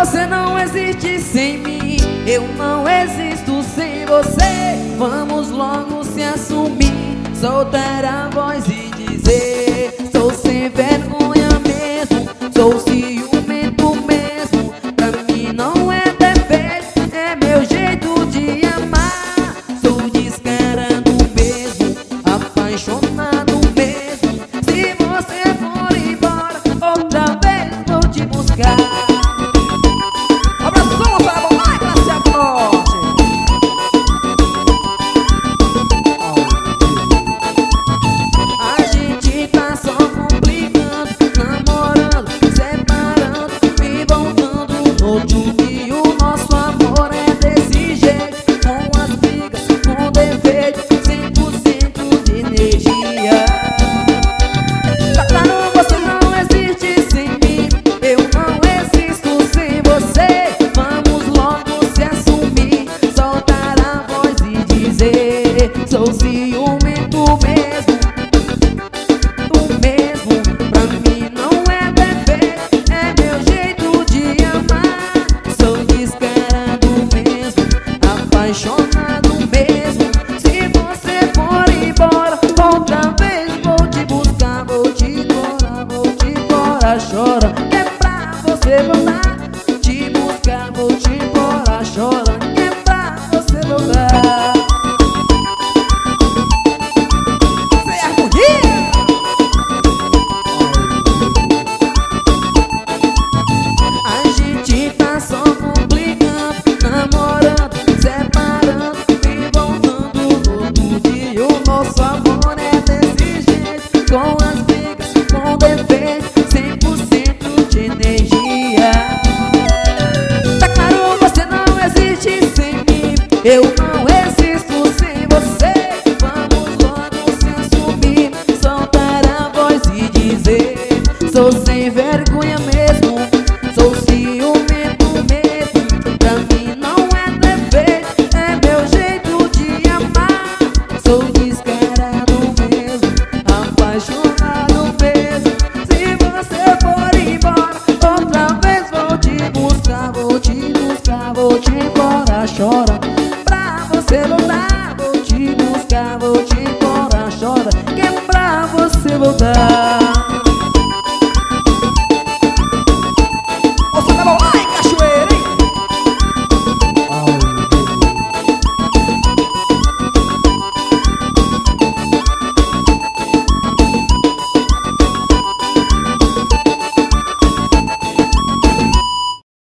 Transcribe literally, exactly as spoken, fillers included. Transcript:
você não existe sem mim, eu não existo sem você. Vamos logo se assumir, soltar a voz e dizer: sou sem vergonha mesmo, sou ciumento mesmo. Pra mim não é defeito, é meu jeito de amar. Sou descarado mesmo, apaixonado mesmo. Se você for embora, outra vez vou te buscar. E o nosso amor é desse jeito, com as brigas, com defeito, cem por cento de energia. Tá claro, você não existe sem mim, eu não existo sem você. Vamos logo se assumir, soltar a voz e dizer: sou ciumento mesmo, tu mesmo. Pra mim não é defeito, é meu jeito de amar. Apaixonado mesmo. Se você for embora, outra vez vou te buscar. Vou te corar, vou te corar, chora. É pra você voltar, te buscar. Vou te corar, chora. É pra você voltar. Sem harmonia. A gente tá só complicando, namorando, separando e voltando no outro dia. O nosso amor é desse jeito, com as brigas, com defeito, cem por cento de energia. Tá claro, você não existe sem mim, eu não existo sem você. Vamos logo se assumir, soltar a voz e dizer: sou sem